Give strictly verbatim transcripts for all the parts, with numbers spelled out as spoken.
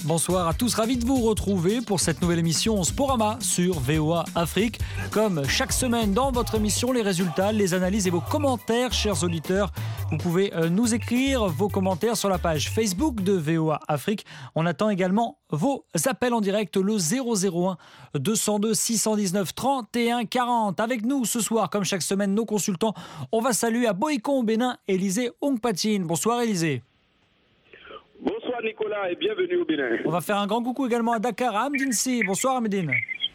Bonsoir à tous, ravi de vous retrouver pour cette nouvelle émission Sporama sur V O A Afrique. Comme chaque semaine dans votre émission, les résultats, les analyses et vos commentaires, chers auditeurs. Vous pouvez nous écrire vos commentaires sur la page Facebook de V O A Afrique. On attend également vos appels en direct, le zéro zéro un deux cent deux six cent dix-neuf trente et un quarante. Avec nous ce soir, comme chaque semaine, nos consultants. On va saluer à Boikon au Bénin, Élisée Ongpatine. Bonsoir Élisée. Bonsoir Nicolas et bienvenue au Bénin. On va faire un grand coucou également à Dakar, à Amdine Si. Bonsoir Amdine.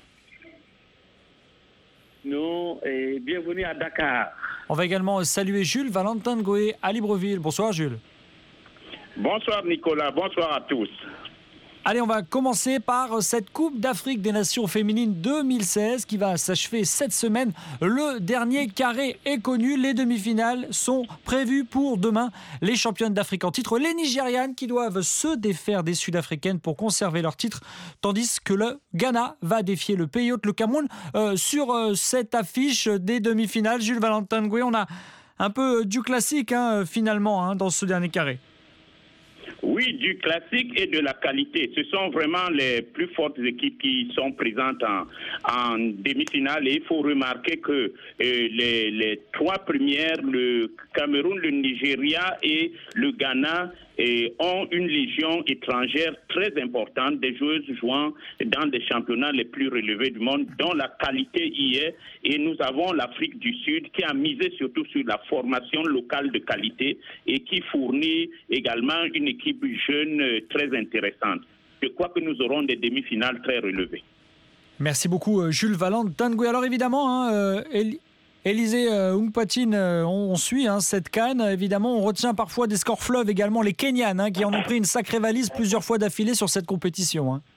Nous et bienvenue à Dakar. On va également saluer Jules Valentin Ngoé à Libreville. Bonsoir Jules. Bonsoir Nicolas, bonsoir à tous. Allez, on va commencer par cette Coupe d'Afrique des Nations féminines deux mille seize qui va s'achever cette semaine. Le dernier carré est connu. Les demi-finales sont prévues pour demain. Les championnes d'Afrique en titre, les Nigérianes qui doivent se défaire des Sud-Africaines pour conserver leur titre, tandis que le Ghana va défier le pays hôte, le Cameroun. Euh, sur euh, cette affiche des demi-finales, Jules Valentin Ngoé, on a un peu du classique hein, finalement hein, dans ce dernier carré. Oui, du classique et de la qualité. Ce sont vraiment les plus fortes équipes qui sont présentes en, en demi-finale. Et il faut remarquer que euh, les, les trois premières, le Cameroun, le Nigeria et le Ghana, et ont une légion étrangère très importante, des joueuses jouant dans des championnats les plus relevés du monde, dont la qualité y est. Et nous avons l'Afrique du Sud qui a misé surtout sur la formation locale de qualité et qui fournit également une équipe jeune très intéressante. Je crois que nous aurons des demi-finales très relevées. Merci beaucoup Jules Valentin Ngoé. Alors évidemment, hein, euh, El- Élisée euh, Ongpatine, euh, on, on suit hein, cette CAN. Évidemment, on retient parfois des scores fleuves également, les Kenyanes, hein, qui en ont pris une sacrée valise plusieurs fois d'affilée sur cette compétition. Hein.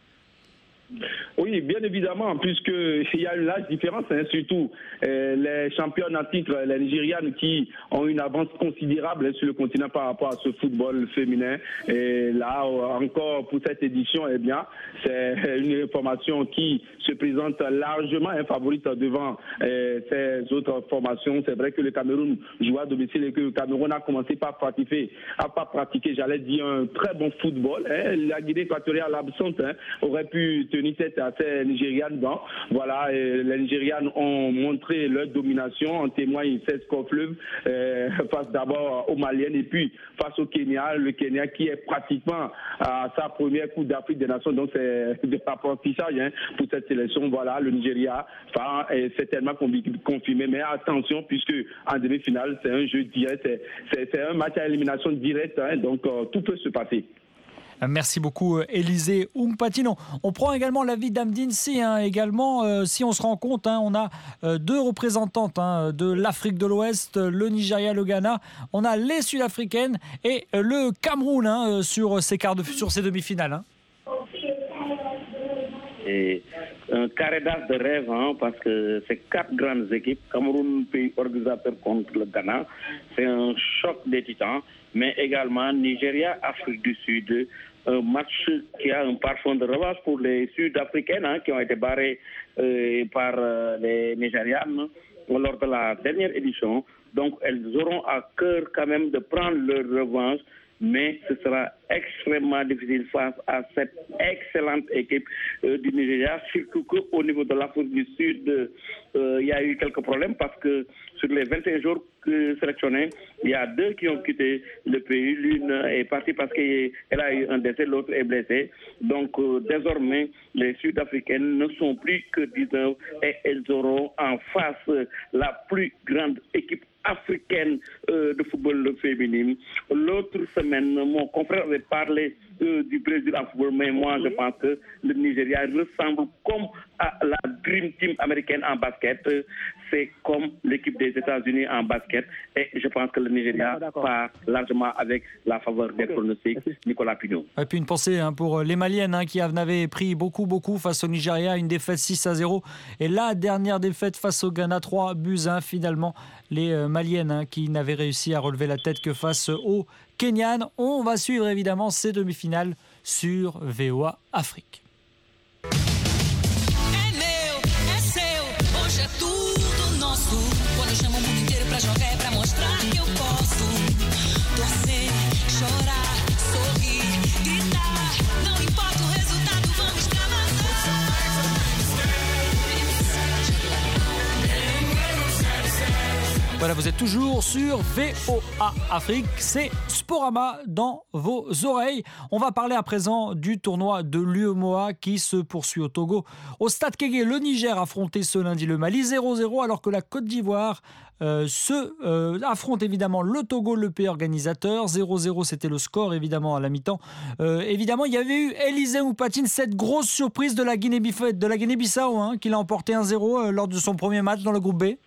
Oui, bien évidemment, puisqu'il y a une large différence, hein, surtout euh, les championnes en titre, les Nigérianes qui ont une avance considérable hein, sur le continent par rapport à ce football féminin. Et là, encore pour cette édition, eh bien, c'est une formation qui se présente largement hein, favorite devant euh, ces autres formations. C'est vrai que le Cameroun joue à domicile et que le Cameroun a commencé par pratiquer, à pas pratiquer, j'allais dire, un très bon football. Hein. La Guinée équatoriale absente hein, aurait pu tenir tête à ces Nigérianes. Bon, voilà, et les Nigérianes ont montré leur domination, en témoigne seize scores fleuves euh, face d'abord aux Maliennes et puis face au Kenya, le Kenya qui est pratiquement à sa première Coupe d'Afrique des Nations, donc c'est de l'apprentissage hein, pour cette sélection. Voilà, le Nigeria enfin, est certainement confirmé, mais attention puisque en demi-finale c'est un jeu direct, c'est, c'est, c'est un match à élimination directe, hein, donc euh, tout peut se passer. Merci beaucoup Élisée Ongpatine. On, on prend également l'avis d'Amdine Si. Hein, également, euh, si on se rend compte, hein, on a euh, deux représentantes hein, de l'Afrique de l'Ouest, le Nigeria, le Ghana. On a les Sud-Africaines et euh, le Cameroun hein, sur ces quarts de, sur ces demi-finales. Hein. Et un carré d'as de rêve, hein, parce que c'est quatre grandes équipes. Cameroun, pays organisateur contre le Ghana. C'est un choc des titans. Mais également Nigeria, Afrique du Sud. Un match qui a un parfum de revanche pour les Sud-Africaines hein, qui ont été barrées euh, par euh, les Nigérianes lors de la dernière édition. Donc elles auront à cœur quand même de prendre leur revanche, mais ce sera extrêmement difficile face à cette excellente équipe euh, du Nigeria, surtout qu'au niveau de l'Afrique du Sud, euh, il y a eu quelques problèmes parce que sur les vingt et un jours que sélectionnés, il y a deux qui ont quitté le pays. L'une est partie parce qu'elle a eu un décès, l'autre est blessée. Donc euh, désormais, les Sud-Africaines ne sont plus que dix-neuf et elles auront en face la plus grande équipe africaine euh, de football féminin. L'autre semaine, mon confrère avait parlé euh, du Brésil en football, mais moi je pense que le Nigeria ressemble comme à la Dream Team américaine en basket. C'est comme l'équipe des États-Unis en basket. Et je pense que le Nigeria part largement avec la faveur des pronostics. Nicolas Pignot. Et puis une pensée hein, pour les Maliennes hein, qui avaient pris beaucoup, beaucoup face au Nigeria. Une défaite six à zéro. Et la dernière défaite face au Ghana, trois buts un finalement. Les euh, Maliennes hein, qui n'avaient réussi à relever la tête que face aux Kenyanes. On va suivre évidemment ces demi-finales sur V O A Afrique. Chorar, sorrir, gritar, não importa o Voilà, vous êtes toujours sur V O A Afrique, c'est Sporama dans vos oreilles. On va parler à présent du tournoi de l'U E M O A qui se poursuit au Togo. Au Stade Kégué, le Niger a affronté ce lundi le Mali zéro zéro, alors que la Côte d'Ivoire euh, se, euh, affronte évidemment le Togo, le pays organisateur. zéro zéro, c'était le score évidemment à la mi-temps. Euh, évidemment, il y avait eu Élisée Moupatine, cette grosse surprise de la Guinée-Bissau, de la Guinée-Bissau hein, qui l'a emporté un zéro euh, lors de son premier match dans le groupe B.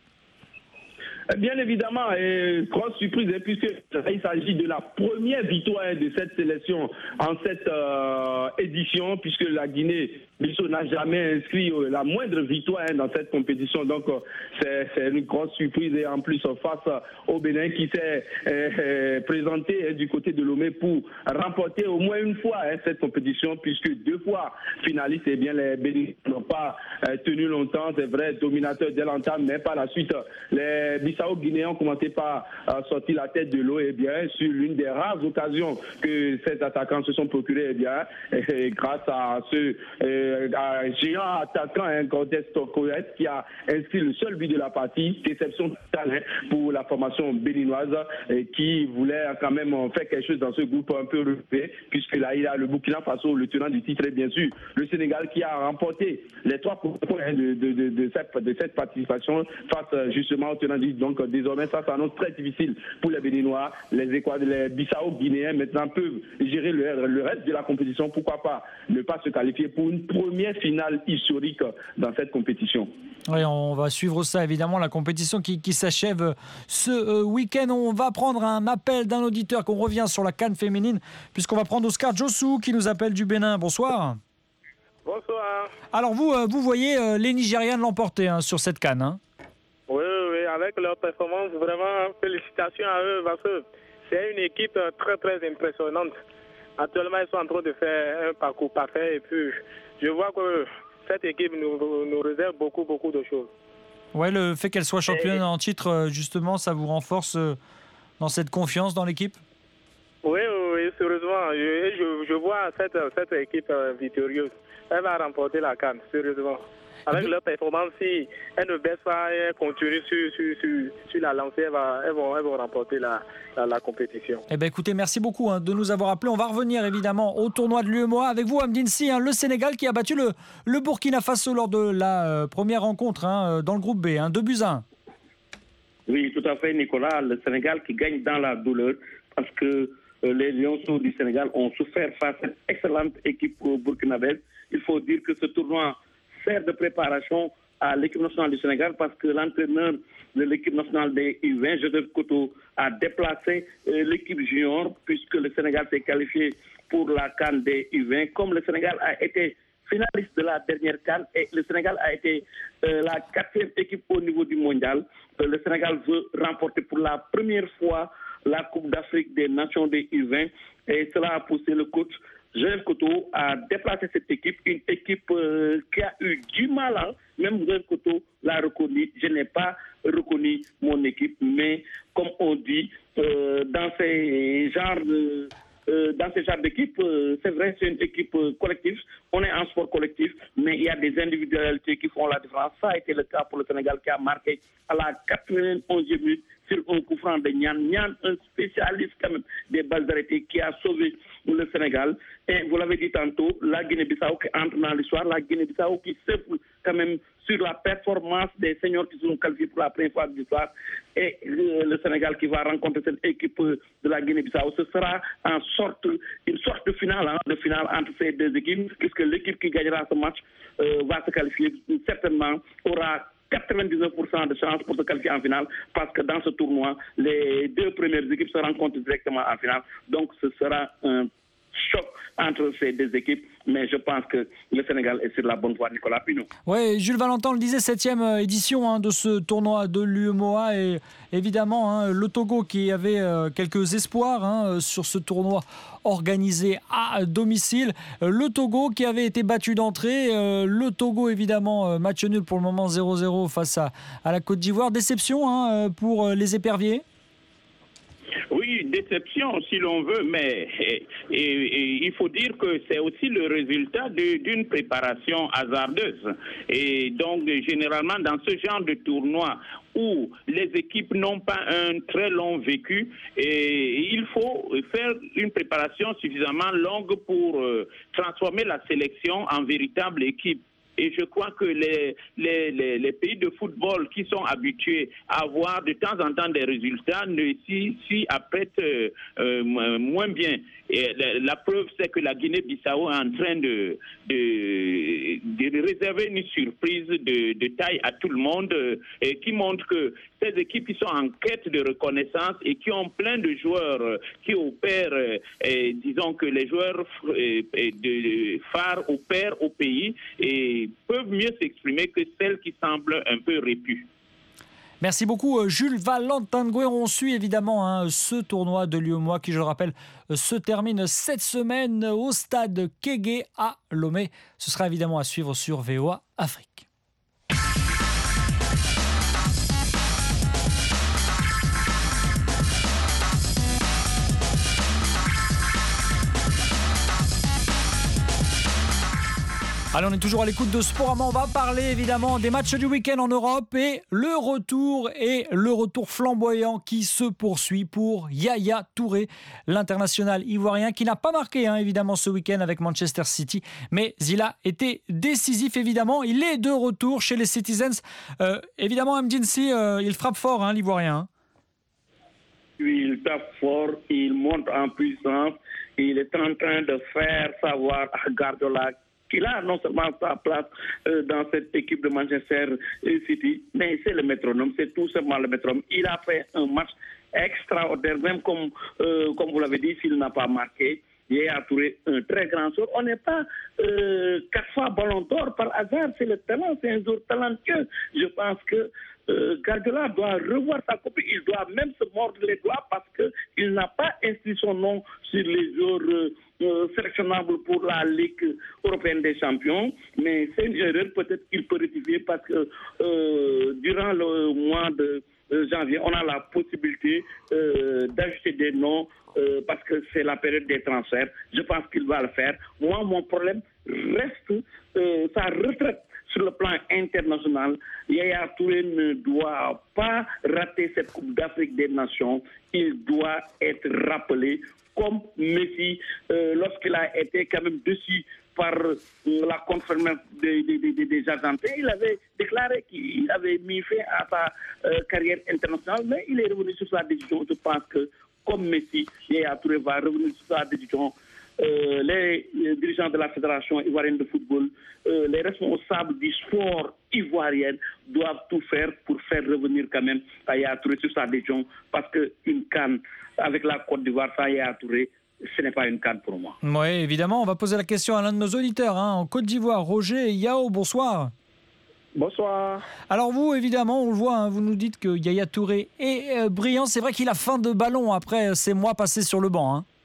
Bien évidemment, et grosse surprise, puisqu'il s'agit de la première victoire de cette sélection en cette euh, édition, puisque la Guinée-Bissau n'a jamais inscrit euh, la moindre victoire hein, dans cette compétition. Donc, euh, c'est, c'est une grosse surprise. Et en plus, face au Bénin qui s'est euh, euh, présenté hein, du côté de Lomé pour remporter au moins une fois hein, cette compétition, puisque deux fois finalistes, eh bien, les Bénins n'ont pas euh, tenu longtemps. C'est vrai, dominateur dès l'entame, mais par la suite, les Bissau-Guinéens ont commencé par euh, sortir la tête de l'eau, et bien, sur l'une des rares occasions que ces attaquants se sont procurés, et bien, et, et grâce à ce euh, à géant attaquant, hein, Cordes Tokoret, qui a inscrit le seul but de la partie, déception totale hein, pour la formation béninoise, et qui voulait quand même faire quelque chose dans ce groupe un peu relevé, puisque là, il y a le Burkina Faso, le tenant du titre, et bien sûr, le Sénégal qui a remporté les trois points hein, de, de, de, de, cette, de cette participation face justement au tenant du titre. Donc désormais, ça s'annonce très difficile pour les Béninois. Les Équatoriens, les Bissau-Guinéens maintenant peuvent gérer le, le reste de la compétition. Pourquoi pas ne pas se qualifier pour une première finale historique dans cette compétition. Oui, on va suivre ça évidemment, la compétition qui, qui s'achève ce euh, week-end. On va prendre un appel d'un auditeur qu'on revient sur la CAN féminine, puisqu'on va prendre Oscar Jossou qui nous appelle du Bénin. Bonsoir. Bonsoir. Alors vous, euh, vous voyez euh, les Nigérianes l'emporter hein, sur cette CAN hein. Oui, oui, avec leur performance, vraiment, félicitations à eux, parce que c'est une équipe très, très impressionnante. Actuellement, ils sont en train de faire un parcours parfait, et puis je vois que cette équipe nous, nous réserve beaucoup, beaucoup de choses. Ouais, le fait qu'elle soit championne et... en titre, justement, ça vous renforce dans cette confiance dans l'équipe? Oui, oui, oui, sérieusement, je, je, je vois cette, cette équipe victorieuse. Elle va remporter la CAN, sérieusement. Avec leur performance, si elles ne baissent pas et continuent sur, sur, sur, sur la lancée, elles, va, elles, vont, elles vont remporter la, la, la compétition. Eh bien, écoutez, merci beaucoup hein, de nous avoir appelés. On va revenir évidemment au tournoi de l'U E M O A avec vous, Amdine Si, hein, le Sénégal qui a battu le, le Burkina Faso lors de la euh, première rencontre hein, dans le groupe B, hein, deux buts à un. Oui, tout à fait, Nicolas. Le Sénégal qui gagne dans la douleur parce que euh, les Lionceaux du Sénégal ont souffert face à cette excellente équipe burkinabèse. Il faut dire que ce tournoi sert de préparation à l'équipe nationale du Sénégal parce que l'entraîneur de l'équipe nationale des U vingt, Joseph Koto, a déplacé euh, l'équipe junior puisque le Sénégal s'est qualifié pour la CAN des U vingt. Comme le Sénégal a été finaliste de la dernière CAN et le Sénégal a été euh, la quatrième équipe au niveau du mondial, euh, le Sénégal veut remporter pour la première fois la Coupe d'Afrique des Nations des U vingt et cela a poussé le coach Joseph Koto a déplacé cette équipe, une équipe euh, qui a eu du mal, hein. Même Joseph Koto l'a reconnu. Je n'ai pas reconnu mon équipe, mais comme on dit, euh, dans ces genres de, euh, dans ces genres d'équipe, euh, c'est vrai, c'est une équipe euh, collective. On est en sport collectif, mais il y a des individualités qui font la différence. Ça a été le cas pour le Sénégal qui a marqué à la quatre-vingt-onzième minute sur un coup franc de Nian. Nian, un spécialiste quand même des balles arrêtées qui a sauvé le Sénégal. Et vous l'avez dit tantôt, la Guinée-Bissau qui entre dans l'histoire, la Guinée-Bissau qui souffle quand même sur la performance des seniors qui sont qualifiés pour la première fois de l'histoire. Et le, le Sénégal qui va rencontrer cette équipe de la Guinée-Bissau. Ce sera en sorte, une sorte de finale, hein, de finale entre ces deux équipes, puisque l'équipe qui gagnera ce match euh, va se qualifier, certainement aura quatre-vingt-dix-neuf pour cent de chances pour se qualifier en finale parce que dans ce tournoi, les deux premières équipes se rencontrent directement en finale. Donc ce sera un choc entre ces deux équipes, mais je pense que le Sénégal est sur la bonne voie, Nicolas Pinot. Oui, Jules Valentin le disait, septième édition hein, de ce tournoi de l'U E M O A et évidemment hein, le Togo qui avait euh, quelques espoirs hein, sur ce tournoi organisé à domicile. Le Togo qui avait été battu d'entrée, euh, le Togo évidemment match nul pour le moment zéro zéro face à, à la Côte d'Ivoire. Déception hein, pour les éperviers. Oui, déception si l'on veut, mais et, et, et il faut dire que c'est aussi le résultat d'une préparation hasardeuse. Et donc, généralement, dans ce genre de tournoi où les équipes n'ont pas un très long vécu, et il faut faire une préparation suffisamment longue pour euh, transformer la sélection en véritable équipe. Et je crois que les, les, les, les pays de football qui sont habitués à avoir de temps en temps des résultats ne s'y si apprêtent euh, euh, moins bien. Et la, la preuve, c'est que la Guinée-Bissau est en train de, de, de réserver une surprise de, de taille à tout le monde euh, et qui montre que ces équipes qui sont en quête de reconnaissance et qui ont plein de joueurs euh, qui opèrent, euh, et, disons que les joueurs euh, de phares opèrent au pays et peuvent mieux s'exprimer que celles qui semblent un peu répues. Merci beaucoup Jules Valentin Ngoué. On suit évidemment hein, ce tournoi de l'U E M O A qui, je le rappelle, se termine cette semaine au stade Kégué à Lomé. Ce sera évidemment à suivre sur V O A Afrique. Allez, on est toujours à l'écoute de Sporama. On va parler évidemment des matchs du week-end en Europe et le retour et le retour flamboyant qui se poursuit pour Yaya Touré, l'international ivoirien qui n'a pas marqué hein, évidemment ce week-end avec Manchester City, mais il a été décisif évidemment. Il est de retour chez les Citizens. Euh, évidemment, Mdinsi, euh, il frappe fort hein, l'ivoirien. Hein. Oui, il tape fort, il monte en puissance, il est en train de faire savoir à Guardiola qu'il a non seulement sa place euh, dans cette équipe de Manchester City, mais c'est le métronome, c'est tout simplement le métronome. Il a fait un match extraordinaire, même comme, euh, comme vous l'avez dit, s'il n'a pas marqué. Yaya Touré, un très grand joueur. On n'est pas euh, quatre fois ballon d'or par hasard, c'est le talent, c'est un joueur talentueux. Je pense que euh, Guardiola doit revoir sa copie, il doit même se mordre les doigts parce qu'il n'a pas inscrit son nom sur les joueurs euh, euh, sélectionnables pour la Ligue européenne des champions. Mais c'est une erreur, peut-être qu'il peut rectifier parce que euh, durant le mois de euh, janvier, on a la possibilité euh, d'ajouter des noms Euh, parce que c'est la période des transferts. Je pense qu'il va le faire. Moi, mon problème reste euh, sa retraite sur le plan international. Yaya Touré ne doit pas rater cette Coupe d'Afrique des Nations. Il doit être rappelé comme Messi euh, lorsqu'il a été quand même déçu par euh, la conférence des, des, des, des Argentins. Il avait déclaré qu'il avait mis fin à sa euh, carrière internationale, mais il est revenu sur sa décision. Je pense que comme Messi, Yaya Touré va revenir sur sa décision. Euh, les, les dirigeants de la Fédération ivoirienne de football, euh, les responsables du sport ivoirien doivent tout faire pour faire revenir quand même Yaya Touré sur sa décision, parce qu'une CAN avec la Côte d'Ivoire sans Yaya Touré, ce n'est pas une CAN pour moi. Oui, évidemment, on va poser la question à l'un de nos auditeurs hein, en Côte d'Ivoire. Roger Yao, bonsoir. Bonsoir. Alors vous, évidemment, on le voit, hein, vous nous dites que Yaya Touré est euh, brillant. C'est vrai qu'il a faim de ballon après ces mois passés sur le banc. Hein.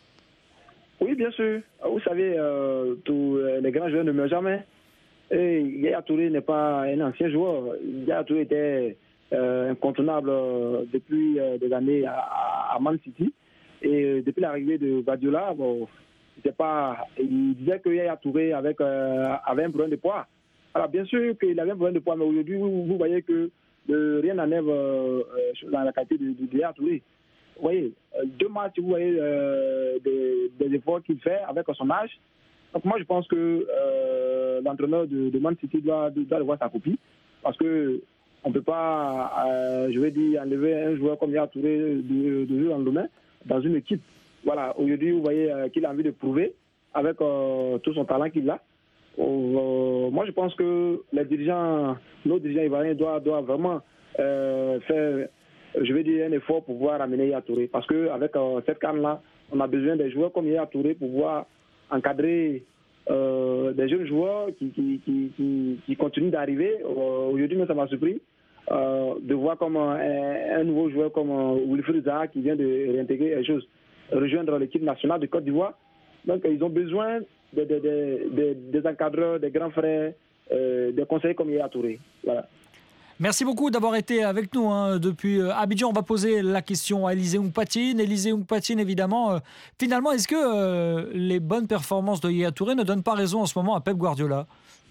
Oui, bien sûr. Vous savez, euh, tous les grands joueurs ne meurent jamais. Et Yaya Touré n'est pas un ancien joueur. Yaya Touré était euh, incontournable euh, depuis euh, des années à, à Man City. Et euh, depuis l'arrivée de Guardiola, bon, c'était pas, il disait que Yaya Touré avec, euh, avait un problème de poids. Alors, bien sûr qu'il avait un problème de poids, mais aujourd'hui, vous, vous voyez que euh, rien n'enlève euh, dans la qualité de, de, de Yaya Touré. Vous voyez, euh, deux matchs, vous voyez euh, des, des efforts qu'il fait avec son âge. Donc, moi, je pense que euh, l'entraîneur de, de Man City doit, doit revoir sa copie. Parce que on ne peut pas, euh, je vais dire, enlever un joueur comme Yaya Touré de, de jeu en lendemain dans une équipe. Voilà, aujourd'hui, vous voyez euh, qu'il a envie de prouver avec euh, tout son talent qu'il a. Euh, moi, je pense que les dirigeants, nos dirigeants ivoiriens doivent, doivent vraiment euh, faire, je vais dire, un effort pour pouvoir amener Yaya Touré. Parce qu'avec euh, cette canne-là, on a besoin des joueurs comme Yaya Touré pour pouvoir encadrer euh, des jeunes joueurs qui, qui, qui, qui, qui continuent d'arriver. Euh, aujourd'hui, ça m'a surpris euh, de voir comme un, un nouveau joueur comme euh, Wilfried Zaha qui vient de réintégrer les choses, rejoindre l'équipe nationale de Côte d'Ivoire. Donc, ils ont besoin Des, des, des, des encadreurs, des grands frères, euh, des conseillers comme Yaya Touré. Voilà. Merci beaucoup d'avoir été avec nous hein, depuis Abidjan. On va poser la question à Élisée Hunkpatine. Élisée Hunkpatine, évidemment. Euh, finalement, est-ce que euh, les bonnes performances de Yaya Touré ne donnent pas raison en ce moment à Pep Guardiola?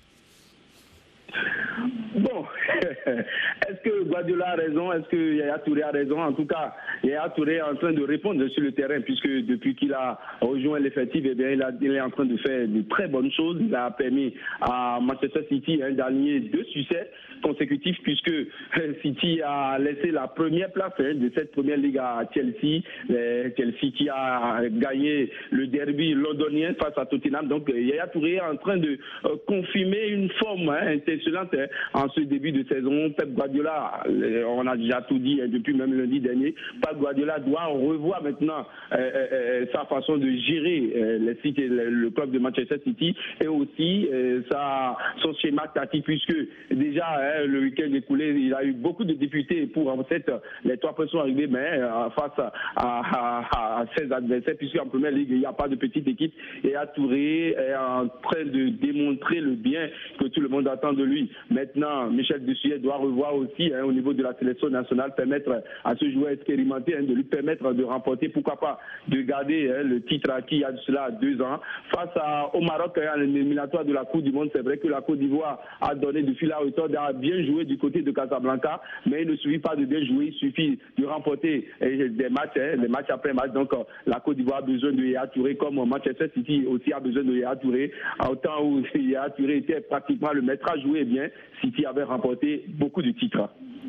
Bon, est-ce que Guardiola a raison? Est-ce que Yaya Touré a raison? En tout cas, Yaya Touré est en train de répondre sur le terrain puisque depuis qu'il a rejoint l'effectif, eh bien, il, a, il est en train de faire de très bonnes choses. Il a permis à Manchester City hein, d'allier deux succès consécutifs puisque City a laissé la première place hein, de cette première ligue à Chelsea. Euh, Chelsea qui a gagné le derby londonien face à Tottenham. Donc Yaya Touré est en train de euh, confirmer une forme hein, excellente hein, en ce début de saison. Pep Guardiola, on a déjà tout dit hein, depuis même lundi dernier, Pep Guardiola doit revoir maintenant euh, euh, sa façon de gérer euh, les City, le, le club de Manchester City et aussi euh, sa, son schéma tactique puisque déjà hein, le week-end écoulé, il a eu beaucoup de difficultés pour en fait les trois points sont arrivés mais euh, face à, à, à ses adversaires puisqu'en première ligue il n'y a pas de petite équipe et à Touré est en train de démontrer le bien que tout le monde attend de lui. Maintenant, Michel Deschamps doit revoir aussi hein, au niveau de la sélection nationale, permettre à ce joueur expérimenté hein, de lui permettre de remporter, pourquoi pas, de garder hein, le titre acquis il y a de cela deux ans. Face à, au Maroc, hein, à l'éliminatoire de la Coupe du Monde, c'est vrai que la Côte d'Ivoire a donné de fil à retordre, a bien joué du côté de Casablanca, mais il ne suffit pas de bien jouer, il suffit de remporter hein, des matchs, hein, des matchs après match. Donc euh, la Côte d'Ivoire a besoin de Yaya Touré, comme Manchester City aussi a besoin de Yaya Touré. En temps où Yaya Touré était pratiquement le maître à jouer, bien, City avait remporté beaucoup de titres.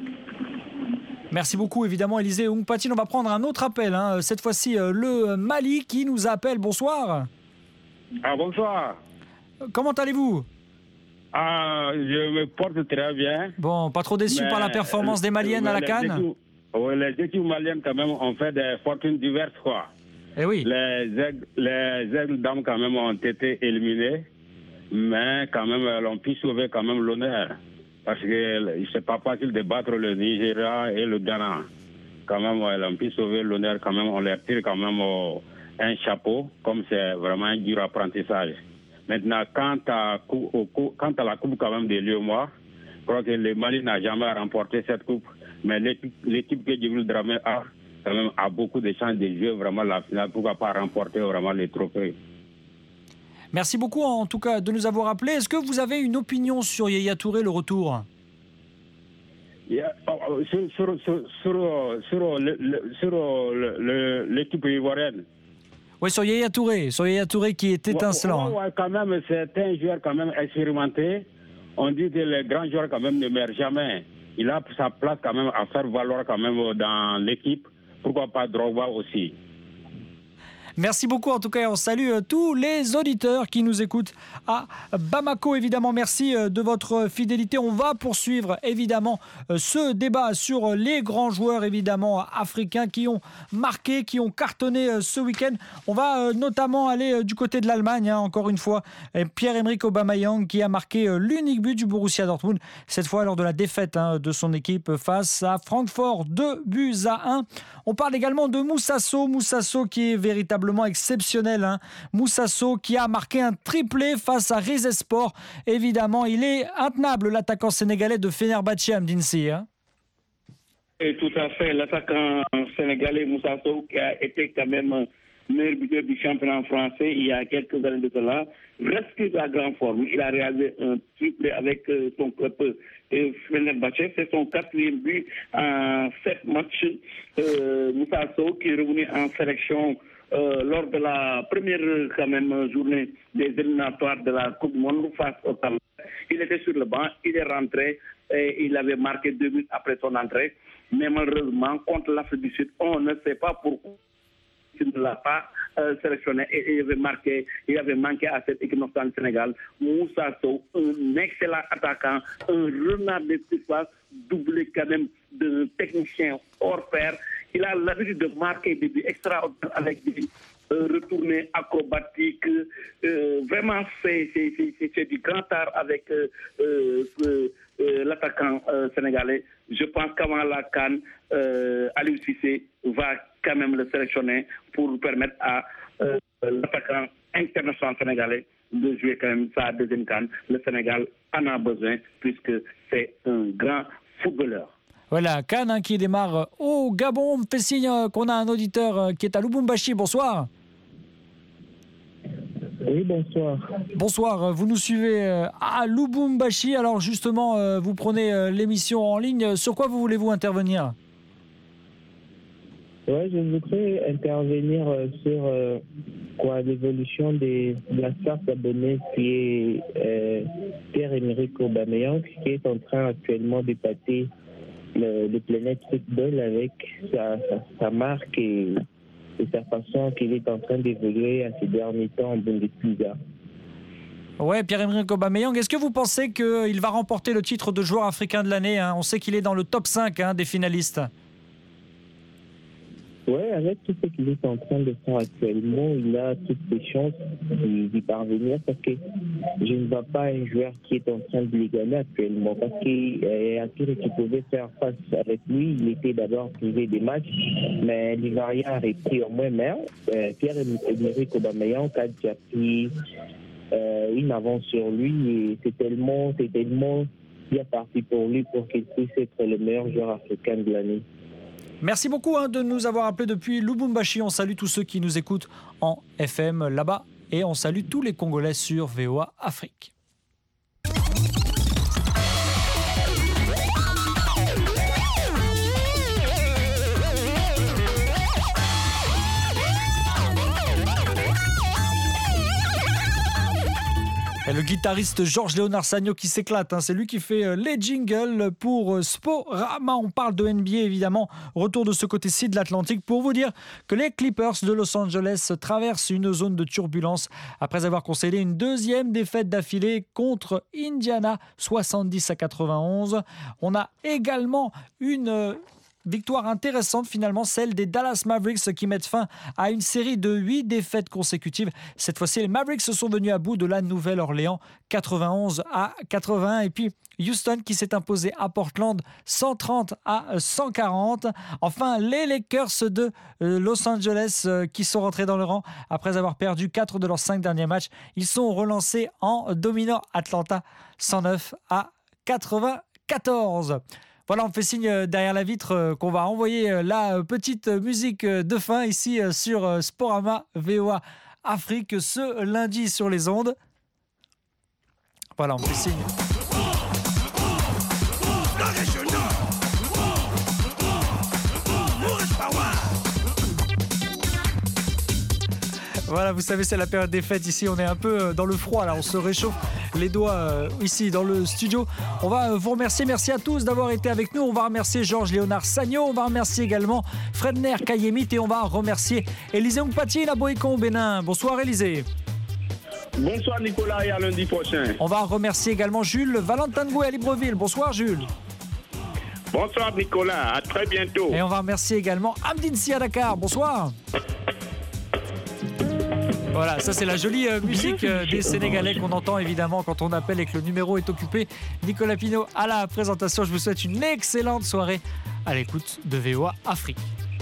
Merci beaucoup, évidemment, Élisée Hunkpatine. On va prendre un autre appel. Hein. Cette fois-ci, le Mali qui nous appelle. Bonsoir. Ah, bonsoir. Comment allez-vous? Ah, je me porte très bien. Bon, pas trop déçu par la performance des Maliennes à la CAN? Oui, les équipes maliennes, quand même, ont fait des fortunes diverses, quoi. Eh oui. Les aigles, les aigles dames, quand même, ont été éliminés. Mais, quand même, elles ont pu sauver, quand même, l'honneur. Parce que c'est pas facile de battre le Nigeria et le Ghana. Quand même, elles ont pu sauver l'honneur, quand même, on leur tire quand même au, un chapeau, comme c'est vraiment un dur apprentissage. Maintenant, quant à, au, quant à la coupe, quand même, de l'U E M O A, je crois que le Mali n'a jamais remporté cette coupe. Mais l'équipe que Djibril Dramé a, quand même, a beaucoup de chances de jouer vraiment la finale. Pourquoi pas remporter vraiment les trophées? Merci beaucoup en tout cas de nous avoir appelés. Est-ce que vous avez une opinion sur Yaya Touré, le retour? Yeah. Sur, sur, sur, sur, sur, le, le, sur le, le, l'équipe ivoirienne. Oui, sur Yaya Touré, sur Yaya Touré qui est étincelant. Ouais, ouais, ouais, quand même, c'est un joueur quand même expérimenté. On dit que les grands joueurs quand même ne meurent jamais. Il a sa place quand même à faire valoir quand même dans l'équipe. Pourquoi pas Drogba aussi? Merci beaucoup en tout cas, on salue tous les auditeurs qui nous écoutent à Bamako. Évidemment, merci de votre fidélité. On va poursuivre évidemment ce débat sur les grands joueurs évidemment africains qui ont marqué, qui ont cartonné ce week-end. On va notamment aller du côté de l'Allemagne, hein, encore une fois. Pierre-Emerick Aubameyang qui a marqué l'unique but du Borussia Dortmund, cette fois lors de la défaite hein, de son équipe face à Francfort, deux buts à un. On parle également de Moussa Sow, Moussa Sow qui est véritablement exceptionnel. Hein. Moussa Sow qui a marqué un triplé face à Rizespor. Évidemment, il est intenable, l'attaquant sénégalais de Fenerbahçe, Amdinsi. Hein. Et tout à fait, l'attaquant sénégalais Moussa Sow qui a été quand même meilleur buteur du championnat français il y a quelques années de cela, reste à grande forme. Il a réalisé un triplé avec son club euh, Fenerbahçe. C'est son quatrième but en sept matchs. Euh, Moussa Sow qui est revenu en sélection Euh, lors de la première quand même journée des éliminatoires de la Coupe du Monde face au Cameroun. Il était sur le banc, il est rentré et il avait marqué deux minutes après son entrée. Mais malheureusement, contre l'Afrique du Sud, on ne sait pas pourquoi il ne l'a pas euh, sélectionné et il avait marqué, il avait manqué à cette équipe nationale du Sénégal. Moussa Sow, un excellent attaquant, un renard de surface, doublé quand même d'un technicien hors pair. Il a l'habitude de marquer des buts extraordinaires avec des euh, retournées acrobatiques. Euh, vraiment, c'est, c'est, c'est, c'est du grand art avec euh, euh, euh, l'attaquant euh, sénégalais. Je pense qu'avant la CAN, euh, Aliou Cissé va quand même le sélectionner pour permettre à euh, l'attaquant international sénégalais de jouer quand même sa deuxième CAN. Le Sénégal en a besoin puisque c'est un grand footballeurs. Voilà, Cannes hein, qui démarre au Gabon. On me fait signe euh, qu'on a un auditeur euh, qui est à Lubumbashi. Bonsoir. Oui, bonsoir. Bonsoir, vous nous suivez euh, à Lubumbashi. Alors justement, euh, vous prenez euh, l'émission en ligne. Sur quoi vous voulez-vous intervenir ? Ouais, je voudrais intervenir euh, sur euh, quoi, l'évolution des, de la star abonnée qui est euh, Pierre-Emerick Aubameyang, qui est en train actuellement d'épater le, le Planète Football avec sa, sa, sa marque et, et sa façon qu'il est en train d'évoluer à ces derniers temps en Bundesliga. Ouais, Pierre-Emerick Aubameyang, est-ce que vous pensez qu'il va remporter le titre de joueur africain de l'année hein ? On sait qu'il est dans le top cinq hein, des finalistes. Oui, avec tout ce qu'il est en train de faire actuellement, il a toutes les chances d'y parvenir parce que je ne vois pas un joueur qui est en train de l'égaler actuellement parce qu'à tout ce qu'il pouvait faire face avec lui, il était d'abord privé des matchs, mais l'Ivoirien a repris au moins main. Euh, Pierre-Emerick Aubameyang a déjà pris euh, une avance sur lui et c'est tellement, c'est tellement bien parti pour lui pour qu'il puisse être le meilleur joueur africain de l'année. Merci beaucoup hein, de nous avoir appelés depuis Lubumbashi. On salue tous ceux qui nous écoutent en F M là-bas et on salue tous les Congolais sur V O A Afrique. Et le guitariste Georges Léonard Sagno qui s'éclate, hein. C'est lui qui fait les jingles pour Sporama. On parle de N B A évidemment. Retour de ce côté-ci de l'Atlantique pour vous dire que les Clippers de Los Angeles traversent une zone de turbulence après avoir concédé une deuxième défaite d'affilée contre Indiana, soixante-dix à quatre-vingt-onze. On a également une victoire intéressante finalement, celle des Dallas Mavericks qui mettent fin à une série de huit défaites consécutives. Cette fois-ci, les Mavericks se sont venus à bout de la Nouvelle-Orléans, quatre-vingt-onze à quatre-vingt-un. Et puis Houston qui s'est imposé à Portland, cent trente à cent quarante. Enfin, les Lakers de Los Angeles qui sont rentrés dans le rang après avoir perdu quatre de leurs cinq derniers matchs. Ils sont relancés en dominant Atlanta, cent neuf à quatre-vingt-quatorze. Voilà, on fait signe derrière la vitre qu'on va envoyer la petite musique de fin ici sur Sporama V O A Afrique ce lundi sur les ondes. Voilà, on fait signe. Voilà, vous savez, c'est la période des fêtes ici. On est un peu dans le froid, là. On se réchauffe les doigts ici dans le studio. On va vous remercier. Merci à tous d'avoir été avec nous. On va remercier Georges Léonard Sagno. On va remercier également Fredner Kayemit. Et on va remercier Élisée Mpati, la Boécon au Bénin. Bonsoir, Élisée. Bonsoir, Nicolas, et à lundi prochain. On va remercier également Jules Valentin Goué à Libreville. Bonsoir, Jules. Bonsoir, Nicolas. À très bientôt. Et on va remercier également Amdine Si à Dakar. Bonsoir. Voilà, ça c'est la jolie euh, musique euh, des Sénégalais qu'on entend évidemment quand on appelle et que le numéro est occupé. Nicolas Pinault à la présentation. Je vous souhaite une excellente soirée à l'écoute de V O A Afrique.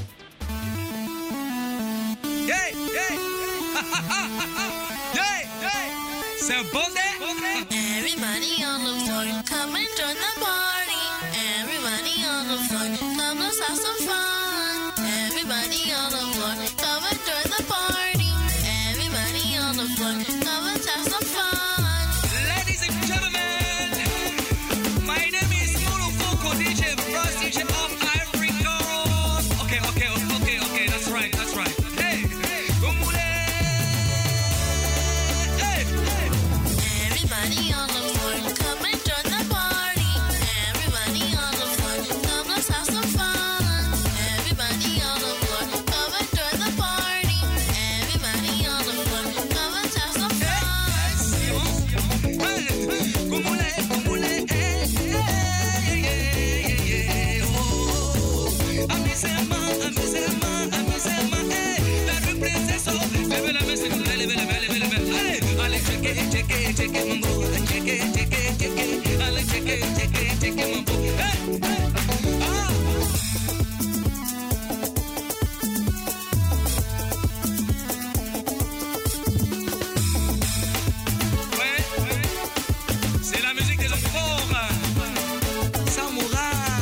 Yeah, yeah. yeah, yeah. C'est un bon day. Everybody on the floor, come and join the party. Everybody on the floor, come let's have some fun. Everybody on the floor, come and join the party. Come and have some fun. Ladies and gentlemen, my name is Mulu Foko, D J, first D J of Africa. Okay, okay, okay, okay, that's right, that's right. Hey, Umule. Hey, everybody on the floor, come and join the party. Everybody on the floor, come let's have some fun. Everybody on the floor, come and join the party. Everybody on the floor, come and have some fun. Kumule, kumule, eh, yeah, yeah, yeah, oh. Amusez-moi, amusez-moi, amusez-moi, eh. La reprise so, levez la main, c'est levez, levez, levez, levez. Allez, allez, checker, checker, checker, mambo. Checker, checker, checker, allez, checker, checker, checker, mambo. Hey, hey, ah. C'est la musique des hommes forts. Samouraï.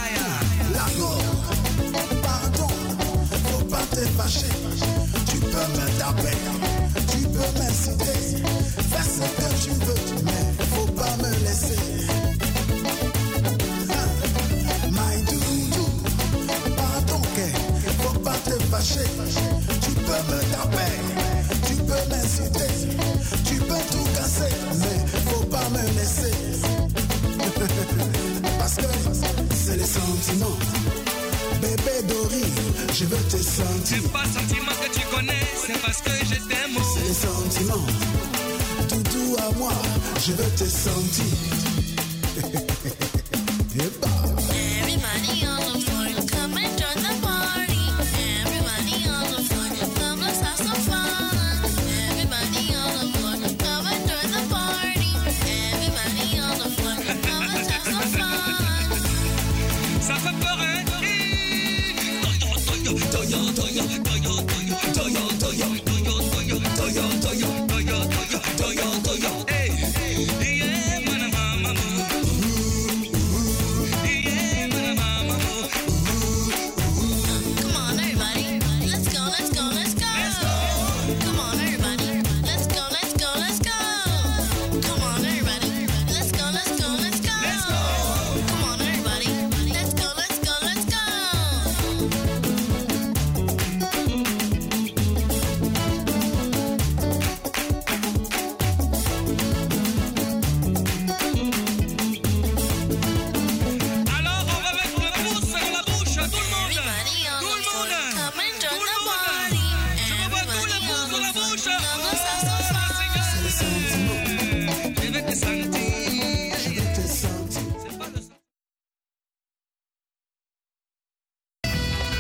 te fâcher. Tu peux me taper, tu peux m'inciter. Fais ce que tu veux, mais faut pas me laisser. My doudou, pardon, faut pas te fâcher. Tu peux me taper, tu peux m'insulter, tu peux tout casser, mais faut pas me laisser. Parce que c'est les sentiments. Bébé Dori, je veux te sentir. C'est pas le sentiment que tu connais, c'est parce que je t'aime. C'est les sentiments. Doudou à moi, je veux te sentir. Everybody on the floor, come and join the party. Everybody on the floor, come let's have some fun. Everybody on the floor, come and join the party. Everybody on the floor, come let's have some fun. Ça fait peur, hein? Toyo, toyo, toyo, toyo, toyo.